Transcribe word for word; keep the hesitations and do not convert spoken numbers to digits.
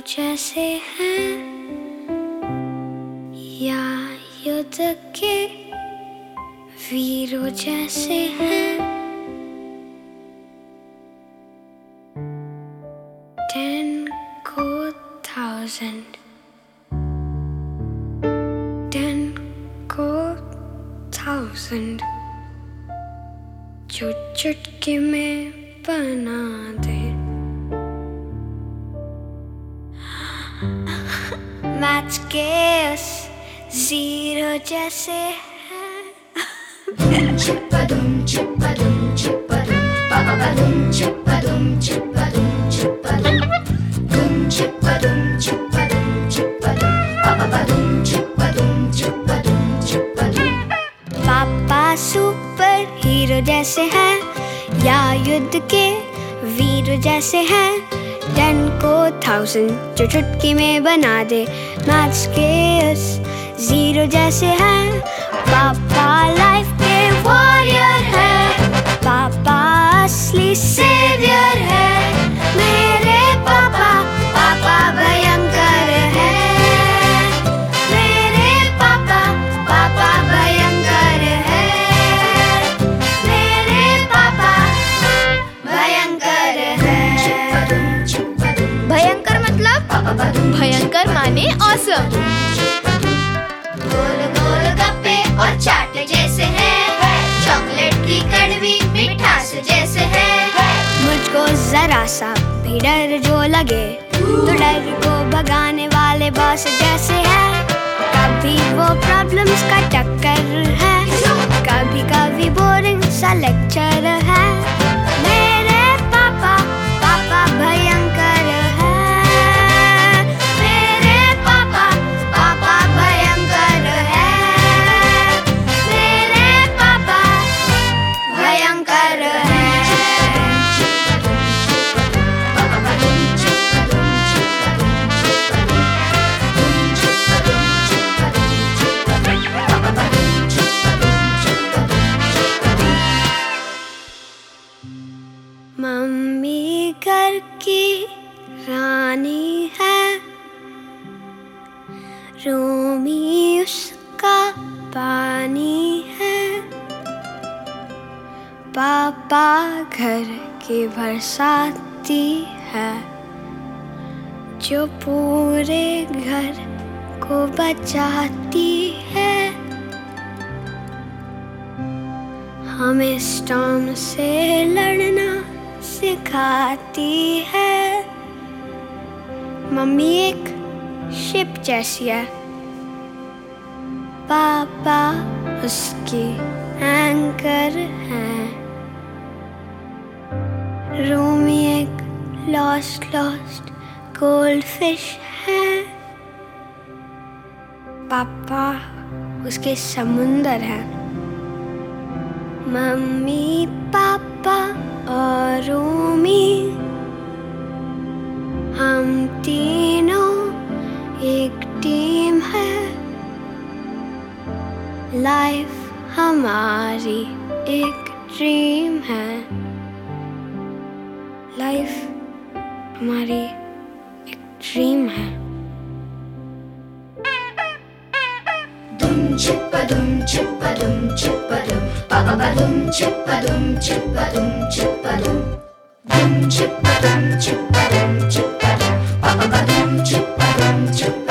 जैसे हैं या युद्ध के वीरों जैसे हैं। टेन को थाउजेंड, टेन को थाउजेंड जो चुटकी में बना दे। मैथ्स के उस जीरो जैसे हैं। चिप्पा-दुम, चिप्पा-दुम, चिप्पा-दुम, पा-पा-पा-दुम, चिप्पा-दुम, चिप्पा-दुम, चिप्पा-दुम, दुम, चिप्पा-दुम, चिप्पा-दुम, चिप्पा-दुम, पा-पा-पा-दुम, चिप्पा-दुम, चिप्पा-दुम, चिप्पा-दुम। पापा सुपर हीरो जैसे हैं या युद्ध के वीर जैसे हैं। टेन को थाउजेंड जो चुटकी में बना दे। मैथ्स के उस जीरो जैसे हैं। पापा लाइफ के वॉरियर है, पापा असली सेवियर है। मेरे पापा पापा भयंकर है। मेरे पापा पापा भयंकर है। मेरे पापा भयंकर है। भयंकर मतलब भयंकर माने ऑसम। गोल गोल गप्पे और चाट जैसे हैं। चॉकलेट की कड़वी मिठास जैसे हैं। मुझको जरा सा भी डर जो लगे तो डर को भगाने वाले बॉस जैसे हैं। कभी वो प्रॉब्लम्स का टक्कर है, कभी कभी बोरिंग सा लेक्चर है। मेरे पापा पापा भयंकर है। मेरे पापा पापा भयंकर है। मेरे पापा भयंकर है। मम्मी घर की रानी है, रोमी उसका पानी है। पापा घर की बरसाती है जो पूरे घर को बचाती है। हमें स्टॉर्म से लड़ना सिखाती है। मम्मी एक शिप जैसी है, पापा उसकी एंकर है। रोमी एक लॉस्ट लॉस्ट गोल्ड फिश है, पापा उसके समुंदर है। मम्मी पापा और रोमी हम तीनों एक टीम है। लाइफ हमारी एक ड्रीम है। लाइफ हमारी एक ड्रीम है। दुम चिप्पा-दुम, चिप्पा-दुम, चिप्पा-दुम, पा-पा-पा-दुम, चिप्पा-दुम, चिप्पा-दुम, चिप्पा-दुम, दुम चिप्पा-दुम, चिप्पा-दुम, चिप्पा-दुम, पा-पा-पा-दुम, चिप्पा-दुम, चिप्पा-दुम।